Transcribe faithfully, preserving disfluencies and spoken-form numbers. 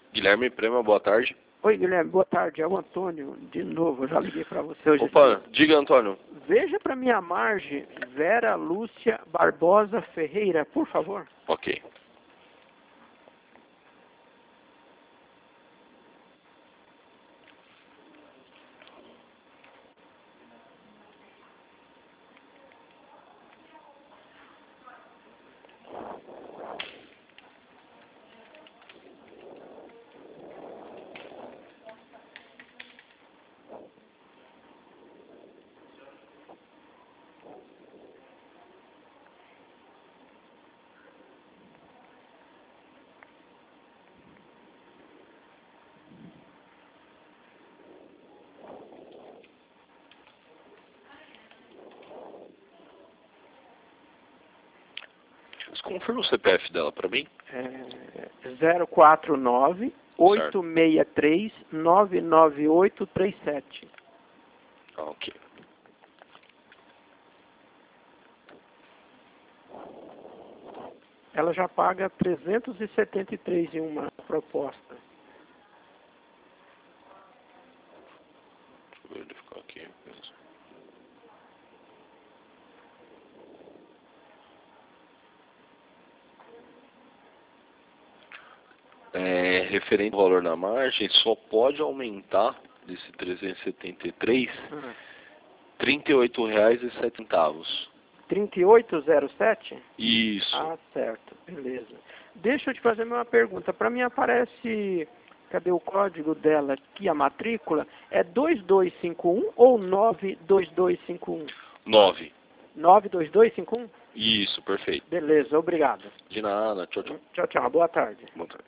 Guilherme Prema, boa tarde. Oi, Guilherme, boa tarde. É o Antônio, de novo. Eu já liguei para você hoje. Opa, aqui. diga, Antônio. Veja para minha margem Vera Lúcia Barbosa Ferreira, por favor. Ok. Você confirma o C P F dela para mim? É, zero quatro nove, oito seis três, nove nove oito três sete. Ok. Ela já paga trezentos e setenta e três em uma proposta. Deixa eu verificar aqui. É, referente ao valor na margem, só pode aumentar desse trezentos e setenta e três Uhum. trinta e oito reais e sete centavos. trinta e oito zero sete? Isso. Ah, certo. Beleza. Deixa eu te fazer uma pergunta. Para mim aparece, cadê o código dela aqui, a matrícula? É dois dois cinco um ou nove dois dois cinco um? nove. nove dois dois cinco um? Isso, perfeito. Beleza, obrigado. De nada, tchau, tchau. Tchau, tchau. Boa tarde. Boa tarde.